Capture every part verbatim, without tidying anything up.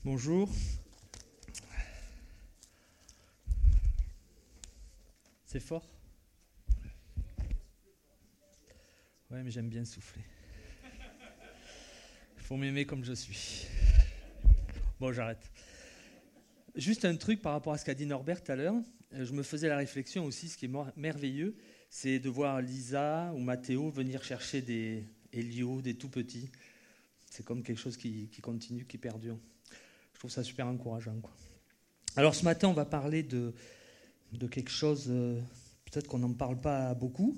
Bonjour. C'est fort? Ouais, mais j'aime bien souffler. Il faut m'aimer comme je suis. Bon, j'arrête. Juste un truc par rapport à ce qu'a dit Norbert tout à l'heure. Je me faisais la réflexion aussi, ce qui est merveilleux, c'est de voir Lisa ou Mathéo venir chercher des Elio, des tout petits. C'est comme quelque chose qui, qui continue, qui perdure. Je trouve ça super encourageant, quoi. Alors ce matin, on va parler de, de quelque chose, euh, peut-être qu'on n'en parle pas beaucoup.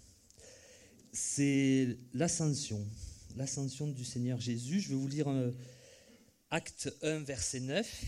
C'est l'ascension, l'ascension du Seigneur Jésus. Je vais vous lire euh, Acte un, verset neuf.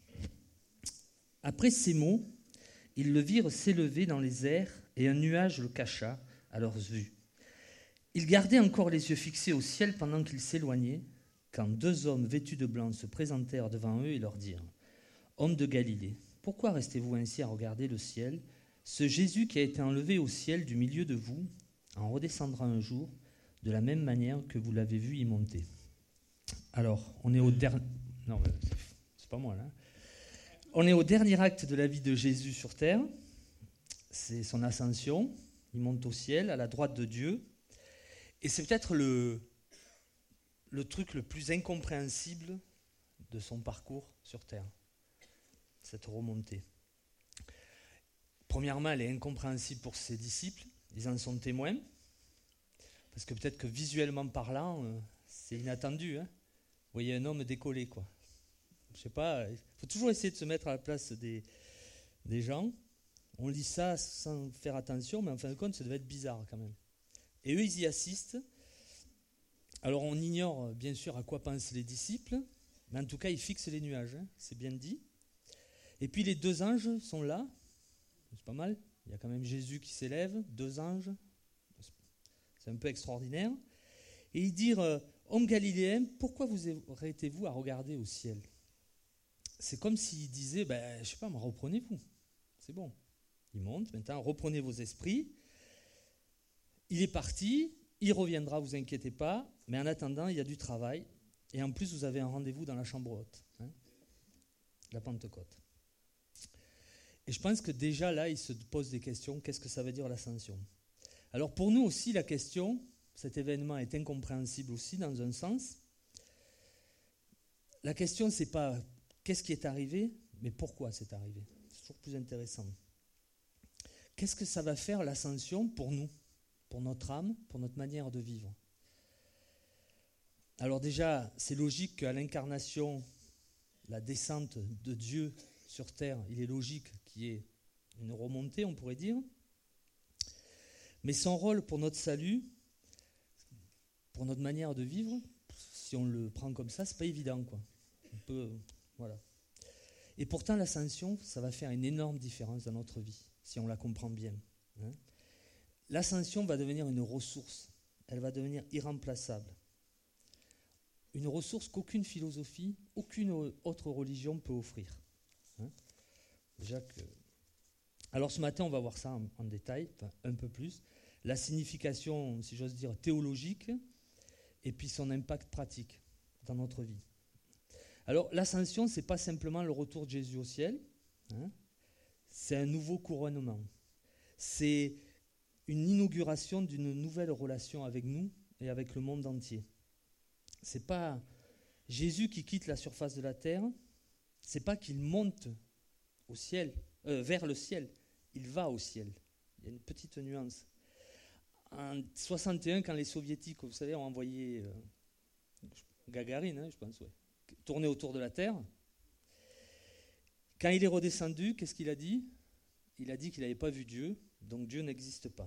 Après ces mots, ils le virent s'élever dans les airs et un nuage le cacha à leurs yeux. Ils gardaient encore les yeux fixés au ciel pendant qu'ils s'éloignaient, quand deux hommes vêtus de blanc se présentèrent devant eux et leur dirent : « Hommes de Galilée, pourquoi restez-vous ainsi à regarder le ciel ? Ce Jésus qui a été enlevé au ciel du milieu de vous en redescendra un jour de la même manière que vous l'avez vu y monter. » Alors, on est au dernier... Non, c'est pas moi, là. On est au dernier acte de la vie de Jésus sur terre. C'est son ascension. Il monte au ciel, à la droite de Dieu. Et c'est peut-être le, le truc le plus incompréhensible de son parcours sur terre, cette remontée. Premièrement, elle est incompréhensible pour ses disciples. Ils en sont témoins. Parce que peut-être que visuellement parlant, c'est inattendu. Hein. Vous voyez un homme décoller, quoi. Je sais pas, il faut toujours essayer de se mettre à la place des, des gens. On lit ça sans faire attention, mais en fin de compte, ça devait être bizarre quand même. Et eux, ils y assistent. Alors, on ignore bien sûr à quoi pensent les disciples, mais en tout cas, ils fixent les nuages, hein, c'est bien dit. Et puis, les deux anges sont là. C'est pas mal. Il y a quand même Jésus qui s'élève, deux anges. C'est un peu extraordinaire. Et ils disent euh, « Hommes galiléens, pourquoi vous arrêtez-vous à regarder au ciel ?» C'est comme s'ils disaient ben, « Je sais pas, mais reprenez-vous. C'est bon. » Il monte, maintenant, reprenez vos esprits. Il est parti, il reviendra, vous inquiétez pas. Mais en attendant, il y a du travail. Et en plus, vous avez un rendez-vous dans la chambre haute, hein, la Pentecôte. Et je pense que déjà là, il se pose des questions. Qu'est-ce que ça veut dire l'ascension ? Alors pour nous aussi, la question, cet événement est incompréhensible aussi dans un sens. La question, c'est pas qu'est-ce qui est arrivé, mais pourquoi c'est arrivé. C'est toujours plus intéressant. Qu'est-ce que ça va faire l'ascension pour nous, pour notre âme, pour notre manière de vivre ? Alors déjà, c'est logique qu'à l'incarnation, la descente de Dieu sur terre, il est logique qu'il y ait une remontée, on pourrait dire. Mais son rôle pour notre salut, pour notre manière de vivre, si on le prend comme ça, c'est pas évident, quoi. On peut, voilà. Et pourtant, l'ascension, ça va faire une énorme différence dans notre vie, si on la comprend bien. Hein. L'ascension va devenir une ressource. Elle va devenir irremplaçable. Une ressource qu'aucune philosophie, aucune autre religion peut offrir. Hein. Déjà que... Alors ce matin, on va voir ça en, en détail, enfin, un peu plus. La signification, si j'ose dire, théologique, et puis son impact pratique dans notre vie. Alors l'ascension, ce n'est pas simplement le retour de Jésus au ciel, hein, c'est un nouveau couronnement. C'est une inauguration d'une nouvelle relation avec nous et avec le monde entier. Ce n'est pas Jésus qui quitte la surface de la terre, ce n'est pas qu'il monte au ciel, euh, vers le ciel, il va au ciel. Il y a une petite nuance. En soixante et un, quand les soviétiques, vous savez, ont envoyé euh, Gagarine, hein, je pense, ouais, tourner autour de la Terre, quand il est redescendu, qu'est-ce qu'il a dit ? Il a dit qu'il n'avait pas vu Dieu, donc Dieu n'existe pas.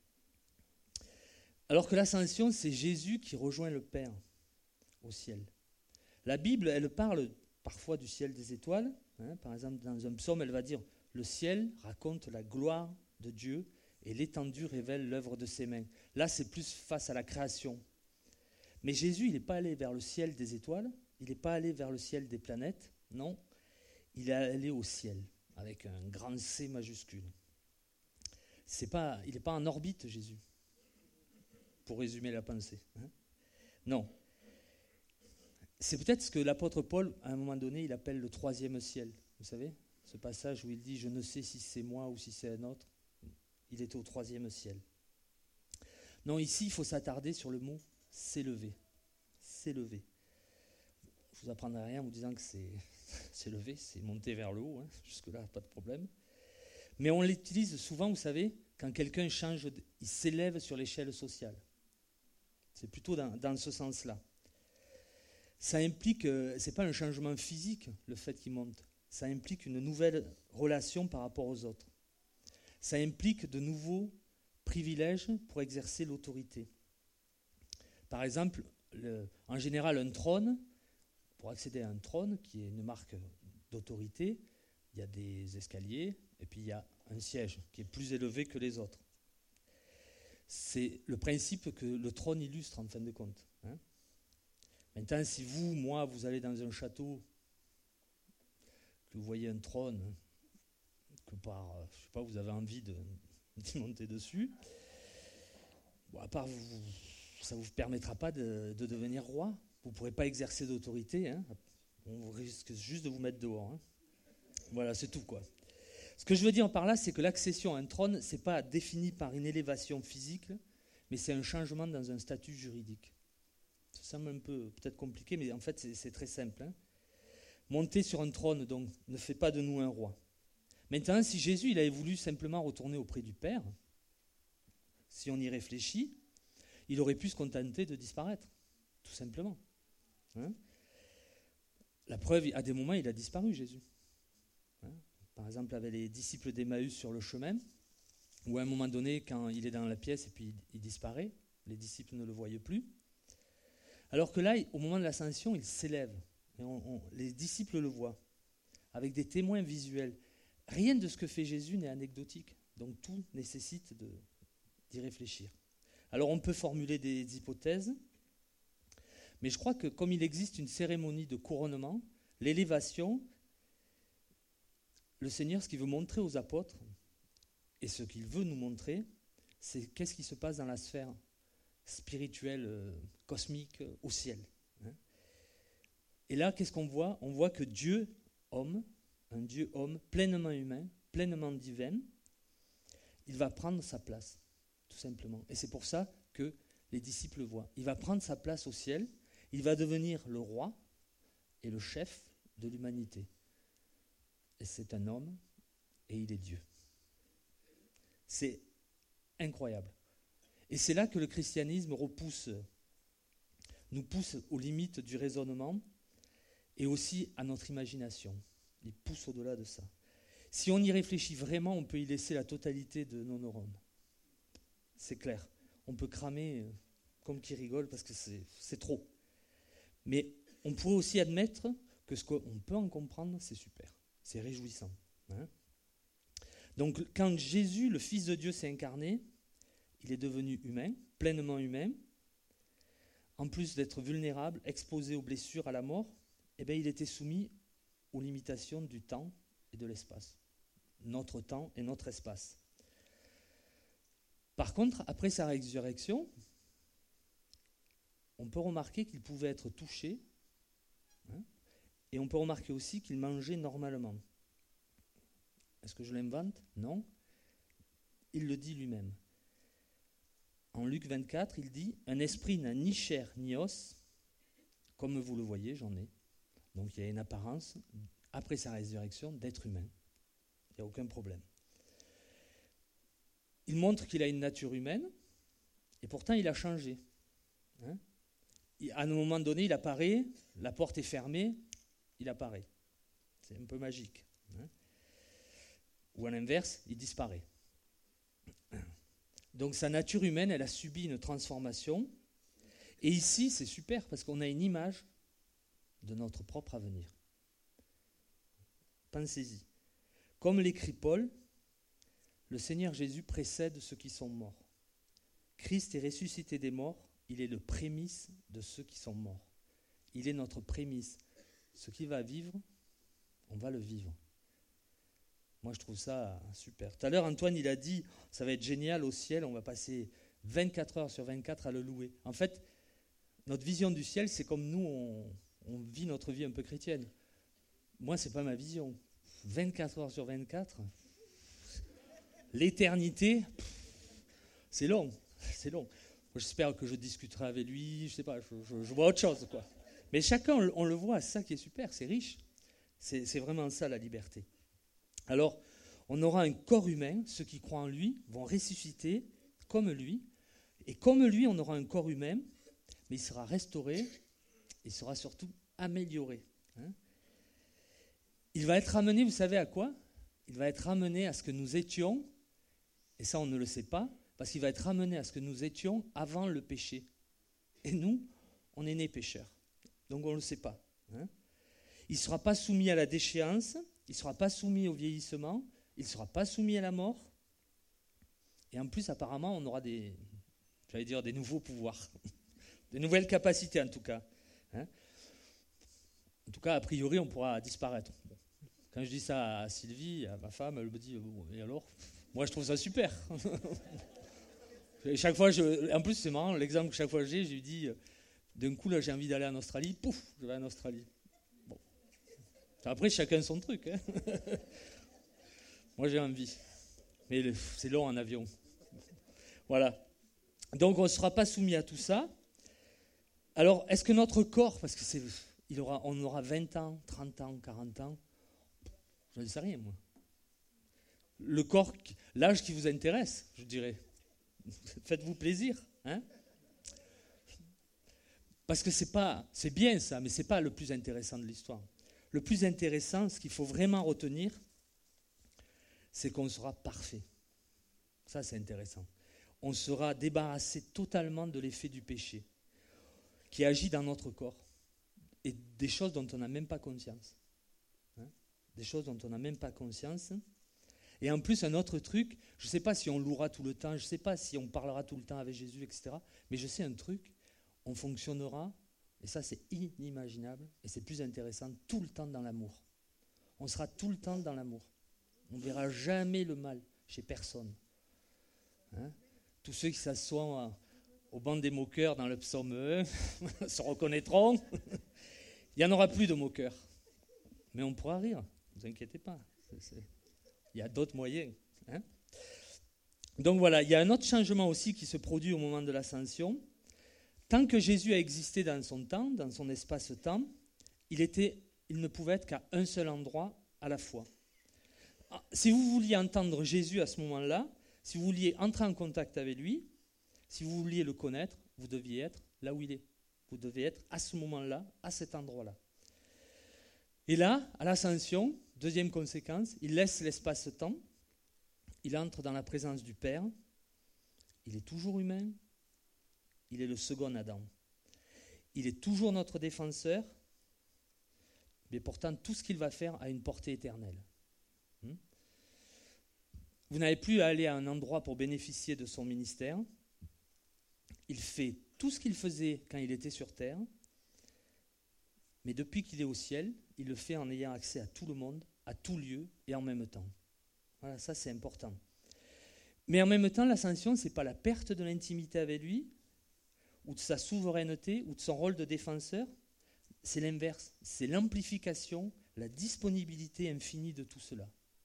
Alors que l'ascension, c'est Jésus qui rejoint le Père au ciel. La Bible, elle parle parfois du ciel des étoiles. Hein, par exemple, dans un psaume, elle va dire « Le ciel raconte la gloire de Dieu » et l'étendue révèle l'œuvre de ses mains. Là, c'est plus face à la création. Mais Jésus, il n'est pas allé vers le ciel des étoiles, il n'est pas allé vers le ciel des planètes, non, il est allé au ciel, avec un grand C majuscule. C'est pas, il n'est pas en orbite, Jésus, pour résumer la pensée. Hein. Non. c'est peut-être ce que l'apôtre Paul, à un moment donné, il appelle le troisième ciel. Vous savez, ce passage où il dit « Je ne sais si c'est moi ou si c'est un autre ». Il était au troisième ciel. Non, ici, il faut s'attarder sur le mot « s'élever ». S'élever. Je ne vous apprendrai rien en vous disant que c'est s'élever, c'est monter vers le haut. Hein. Jusque-là, pas de problème. Mais on l'utilise souvent, vous savez, quand quelqu'un change, de, il s'élève sur l'échelle sociale. C'est plutôt dans, dans ce sens-là. Ça implique, euh, ce n'est pas un changement physique, le fait qu'il monte. Ça implique une nouvelle relation par rapport aux autres. Ça implique de nouveaux privilèges pour exercer l'autorité. Par exemple, le, en général, un trône, pour accéder à un trône, qui est une marque d'autorité, il y a des escaliers, et puis il y a un siège qui est plus élevé que les autres. C'est le principe que le trône illustre, en fin de compte. Hein. Maintenant, si vous, moi, vous allez dans un château, que vous voyez un trône, que par, je sais pas, vous avez envie de, de monter dessus, bon, à part, vous, ça ne vous permettra pas de, de devenir roi. Vous ne pourrez pas exercer d'autorité. Hein. On risque juste de vous mettre dehors. Hein. Voilà, c'est tout, quoi. Ce que je veux dire par là, c'est que l'accession à un trône, ce n'est pas défini par une élévation physique, mais c'est un changement dans un statut juridique. Ça semble un peu peut-être compliqué, mais en fait, c'est, c'est très simple. Hein. Monter sur un trône, donc, ne fait pas de nous un roi. Maintenant, si Jésus il avait voulu simplement retourner auprès du Père, si on y réfléchit, il aurait pu se contenter de disparaître, tout simplement. Hein. La preuve, à des moments, il a disparu, Jésus. Hein. Par exemple, avec les disciples d'Emmaüs sur le chemin, ou à un moment donné, quand il est dans la pièce et puis il disparaît, les disciples ne le voyaient plus. Alors que là, au moment de l'ascension, il s'élève. Et on, on, les disciples le voient, avec des témoins visuels. Rien de ce que fait Jésus n'est anecdotique. Donc tout nécessite de, d'y réfléchir. Alors on peut formuler des hypothèses, mais je crois que comme il existe une cérémonie de couronnement, l'élévation, le Seigneur, ce qu'il veut montrer aux apôtres, et ce qu'il veut nous montrer, c'est qu'est-ce qui se passe dans la sphère spirituelle, euh, cosmique, euh, au ciel. Hein. Et là, qu'est-ce qu'on voit ? On voit que Dieu, homme, un Dieu homme, pleinement humain, pleinement divin, il va prendre sa place, tout simplement. Et c'est pour ça que les disciples voient. Il va prendre sa place au ciel, il va devenir le roi et le chef de l'humanité. Et c'est un homme et il est Dieu. C'est incroyable. Et c'est là que le christianisme repousse, nous pousse aux limites du raisonnement et aussi à notre imagination. Il pousse au-delà de ça. Si on y réfléchit vraiment, on peut y laisser la totalité de nos neurones. C'est clair. On peut cramer euh, comme qui rigole parce que c'est, c'est trop. Mais on pourrait aussi admettre que ce qu'on peut en comprendre, c'est super. C'est réjouissant. Hein. Donc quand Jésus, le Fils de Dieu, s'est incarné, il est devenu humain, pleinement humain. En plus d'être vulnérable, exposé aux blessures, à la mort, eh bien, il était soumis aux limitations du temps et de l'espace. Notre temps et notre espace. Par contre, après sa résurrection, on peut remarquer qu'il pouvait être touché, hein, et on peut remarquer aussi qu'il mangeait normalement. Est-ce que je l'invente ? Non. Il le dit lui-même. En Luc vingt-quatre, il dit « Un esprit n'a ni chair ni os, comme vous le voyez, j'en ai. » Donc il y a une apparence, après sa résurrection, d'être humain. Il n'y a aucun problème. Il montre qu'il a une nature humaine, et pourtant il a changé. Hein ? À un moment donné, il apparaît, la porte est fermée, il apparaît. C'est un peu magique. Hein ? Ou à l'inverse, il disparaît. Donc sa nature humaine, elle a subi une transformation. Et ici, c'est super, parce qu'on a une image de notre propre avenir. Pensez-y. Comme l'écrit Paul, le Seigneur Jésus précède ceux qui sont morts. Christ est ressuscité des morts, il est le prémisse de ceux qui sont morts. Il est notre prémisse. Ce qui va vivre, on va le vivre. Moi, je trouve ça super. Tout à l'heure, Antoine, il a dit, ça va être génial au ciel, on va passer vingt-quatre heures sur vingt-quatre à le louer. En fait, notre vision du ciel, c'est comme nous, on, on vit notre vie un peu chrétienne. Moi, ce n'est pas ma vision. vingt-quatre heures sur vingt-quatre, l'éternité, c'est long, c'est long. J'espère que je discuterai avec lui, je sais pas, je, je, je vois autre chose, quoi. Mais chacun, on, on le voit, c'est ça qui est super, c'est riche. C'est, c'est vraiment ça, la liberté. Alors, on aura un corps humain, ceux qui croient en lui vont ressusciter comme lui, et comme lui, on aura un corps humain, mais il sera restauré, il sera surtout amélioré. Hein. Il va être ramené, vous savez à quoi ? Il va être ramené à ce que nous étions, et ça on ne le sait pas, parce qu'il va être ramené à ce que nous étions avant le péché. Et nous, on est nés pécheurs, donc on ne le sait pas. Hein. Il ne sera pas soumis à la déchéance, il ne sera pas soumis au vieillissement, il ne sera pas soumis à la mort, et en plus apparemment on aura des, j'allais dire des nouveaux pouvoirs, des nouvelles capacités en tout cas. Hein. En tout cas, a priori, on pourra disparaître. Bon. Quand je dis ça à Sylvie, à ma femme, elle me dit bon, et alors ? Moi, je trouve ça super. Chaque fois, je, en plus, c'est marrant, l'exemple que chaque fois j'ai, je lui dis d'un coup, là, j'ai envie d'aller en Australie, pouf, je vais en Australie. Bon. Après, chacun son truc. Hein. Moi, j'ai envie. Mais c'est long en avion. Voilà. Donc, on ne sera pas soumis à tout ça. Alors, est-ce que notre corps, parce que c'est. Il aura, on aura vingt ans, trente ans, quarante ans. Je ne sais rien, moi. Le corps, l'âge qui vous intéresse, je dirais. Faites-vous plaisir. Hein, parce que c'est pas, c'est bien ça, mais ce n'est pas le plus intéressant de l'histoire. Le plus intéressant, ce qu'il faut vraiment retenir, c'est qu'on sera parfait. Ça, c'est intéressant. On sera débarrassé totalement de l'effet du péché qui agit dans notre corps. Et des choses dont on n'a même pas conscience. Hein, des choses dont on n'a même pas conscience. Et en plus, un autre truc, je ne sais pas si on louera tout le temps, je ne sais pas si on parlera tout le temps avec Jésus, et cetera. Mais je sais un truc, on fonctionnera, et ça c'est inimaginable, et c'est plus intéressant, tout le temps dans l'amour. On sera tout le temps dans l'amour. On ne verra jamais le mal chez personne. Hein, tous ceux qui s'assoient au banc des moqueurs dans le psaume un se reconnaîtront. Il n'y en aura plus de moqueurs. Mais on pourra rire, ne vous inquiétez pas. C'est, c'est... Il y a d'autres moyens. Hein. Donc voilà, il y a un autre changement aussi qui se produit au moment de l'ascension. Tant que Jésus a existé dans son temps, dans son espace-temps, il, était, il ne pouvait être qu'à un seul endroit à la fois. Si vous vouliez entendre Jésus à ce moment-là, si vous vouliez entrer en contact avec lui, si vous vouliez le connaître, vous deviez être là où il est. Vous devez être à ce moment-là, à cet endroit-là. Et là, à l'ascension, deuxième conséquence, il laisse l'espace-temps, il entre dans la présence du Père, il est toujours humain, il est le second Adam. Il est toujours notre défenseur, mais pourtant tout ce qu'il va faire a une portée éternelle. Hmm? Vous n'avez plus à aller à un endroit pour bénéficier de son ministère. Il fait tout ce qu'il faisait quand il était sur terre, mais depuis qu'il est au ciel, il le fait en ayant accès à tout le monde, à tout lieu et en même temps. Voilà, ça c'est important. Mais en même temps, l'ascension, ce n'est pas la perte de l'intimité avec lui, ou de sa souveraineté, ou de son rôle de défenseur, c'est l'inverse. C'est l'amplification, la disponibilité infinie de tout cela. Hein ?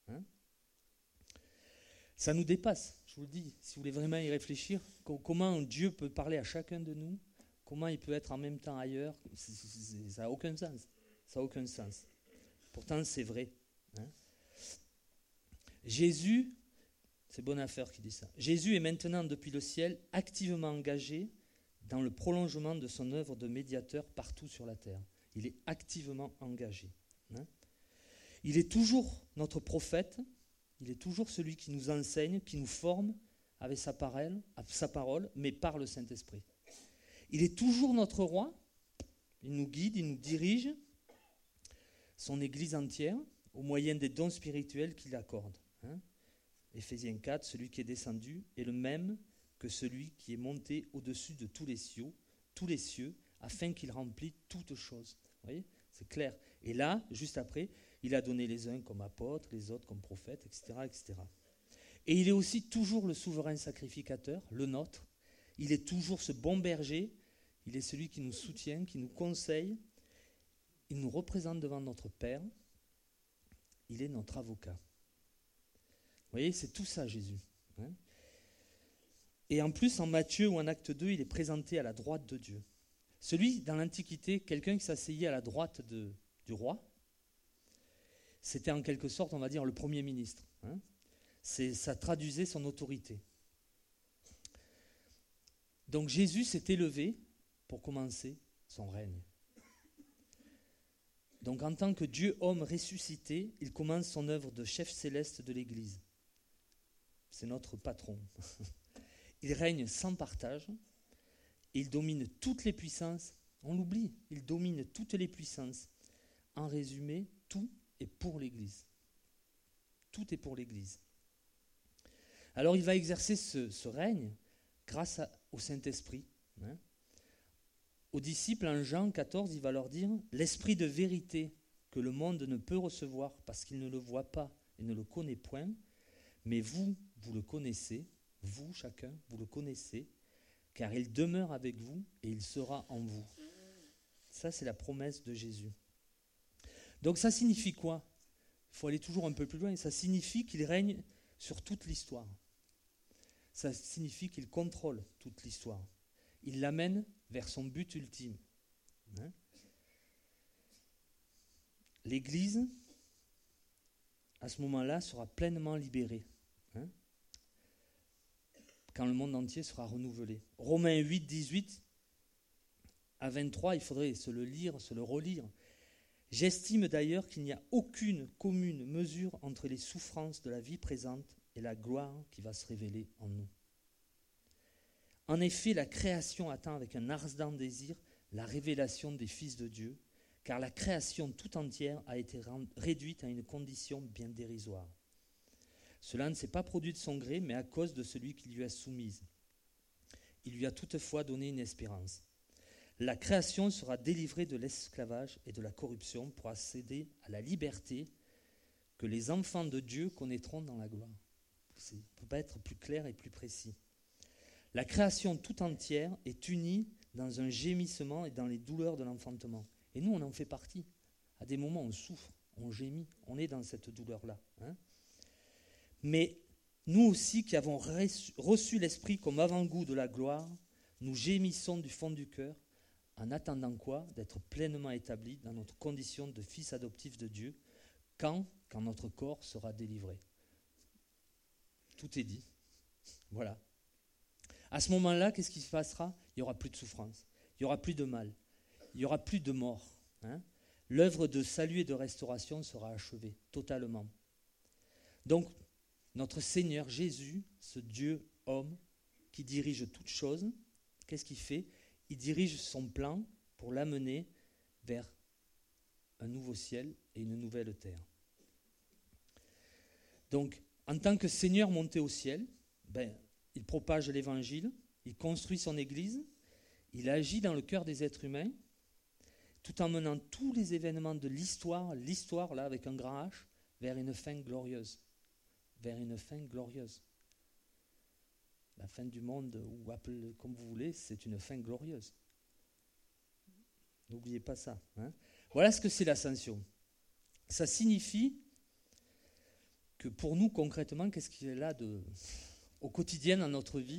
Ça nous dépasse, je vous le dis, si vous voulez vraiment y réfléchir, comment Dieu peut parler à chacun de nous, comment il peut être en même temps ailleurs, c'est, c'est, ça n'a aucun sens. Ça n'a aucun sens. Pourtant, c'est vrai. Hein. Jésus, c'est Bonafère qui dit ça, Jésus est maintenant depuis le ciel activement engagé dans le prolongement de son œuvre de médiateur partout sur la terre. Il est activement engagé. Hein. Il est toujours notre prophète, il est toujours celui qui nous enseigne, qui nous forme avec sa parole, sa parole, mais par le Saint-Esprit. Il est toujours notre roi, il nous guide, il nous dirige, son Église entière, au moyen des dons spirituels qu'il accorde. Hein. Éphésiens quatre, celui qui est descendu est le même que celui qui est monté au-dessus de tous les cieux, tous les cieux, afin qu'il remplisse toutes choses. Vous voyez, c'est clair. Et là, juste après, il a donné les uns comme apôtres, les autres comme prophètes, et cetera, et cetera. Et il est aussi toujours le souverain sacrificateur, le nôtre. Il est toujours ce bon berger. Il est celui qui nous soutient, qui nous conseille. il nous représente devant notre Père, il est notre avocat. Vous voyez, c'est tout ça Jésus. Hein. Et en plus, en Matthieu ou en Acte deux, il est présenté à la droite de Dieu. Celui, dans l'Antiquité, quelqu'un qui s'asseyait à la droite de, du roi, c'était en quelque sorte, on va dire, le Premier ministre. Hein. C'est, ça traduisait son autorité. Donc Jésus s'est élevé pour commencer son règne. Donc en tant que Dieu homme ressuscité, il commence son œuvre de chef céleste de l'Église. C'est notre patron. Il règne sans partage, et il domine toutes les puissances. On l'oublie, il domine toutes les puissances. En résumé, tout est pour l'Église. Tout est pour l'Église. Alors il va exercer ce, ce règne grâce à, au Saint-Esprit. Hein. Aux disciples, en Jean quatorze, il va leur dire « L'esprit de vérité que le monde ne peut recevoir parce qu'il ne le voit pas et ne le connaît point, mais vous, vous le connaissez, vous, chacun, vous le connaissez, car il demeure avec vous et il sera en vous. » Ça, c'est la promesse de Jésus. Donc ça signifie quoi ? Il faut aller toujours un peu plus loin. Ça signifie qu'il règne sur toute l'histoire. Ça signifie qu'il contrôle toute l'histoire. Il l'amène vers son but ultime. Hein ? L'Église, à ce moment-là, sera pleinement libérée. Hein ? Quand le monde entier sera renouvelé. Romains huit, dix-huit à vingt-trois, il faudrait se le lire, se le relire. J'estime d'ailleurs qu'il n'y a aucune commune mesure entre les souffrances de la vie présente et la gloire qui va se révéler en nous. En effet, la création attend avec un ardent désir la révélation des fils de Dieu, car la création tout entière a été réduite à une condition bien dérisoire. Cela ne s'est pas produit de son gré, mais à cause de celui qui lui a soumise. Il lui a toutefois donné une espérance. La création sera délivrée de l'esclavage et de la corruption pour accéder à la liberté que les enfants de Dieu connaîtront dans la gloire. Ça ne peut pas être plus clair et plus précis. La création tout entière est unie dans un gémissement et dans les douleurs de l'enfantement. Et nous, on en fait partie. À des moments, on souffre, on gémit, on est dans cette douleur-là. Hein. Mais nous aussi qui avons reçu l'Esprit comme avant-goût de la gloire, nous gémissons du fond du cœur, en attendant quoi ? D'être pleinement établis dans notre condition de fils adoptifs de Dieu, quand, quand notre corps sera délivré. Tout est dit. Voilà. À ce moment-là, qu'est-ce qui se passera ? Il n'y aura plus de souffrance, il n'y aura plus de mal, il n'y aura plus de mort. Hein ? L'œuvre de salut et de restauration sera achevée totalement. Donc, notre Seigneur Jésus, ce Dieu homme qui dirige toutes choses, qu'est-ce qu'il fait ? Il dirige son plan pour l'amener vers un nouveau ciel et une nouvelle terre. Donc, en tant que Seigneur monté au ciel, ben, il propage l'évangile, il construit son église, il agit dans le cœur des êtres humains, tout en menant tous les événements de l'histoire, l'histoire là avec un grand H, vers une fin glorieuse. Vers une fin glorieuse. La fin du monde, ou appelez comme vous voulez, c'est une fin glorieuse. N'oubliez pas ça. Hein. Voilà ce que c'est l'ascension. Ça signifie que pour nous, concrètement, qu'est-ce qu'il y a là de, au quotidien dans notre vie ?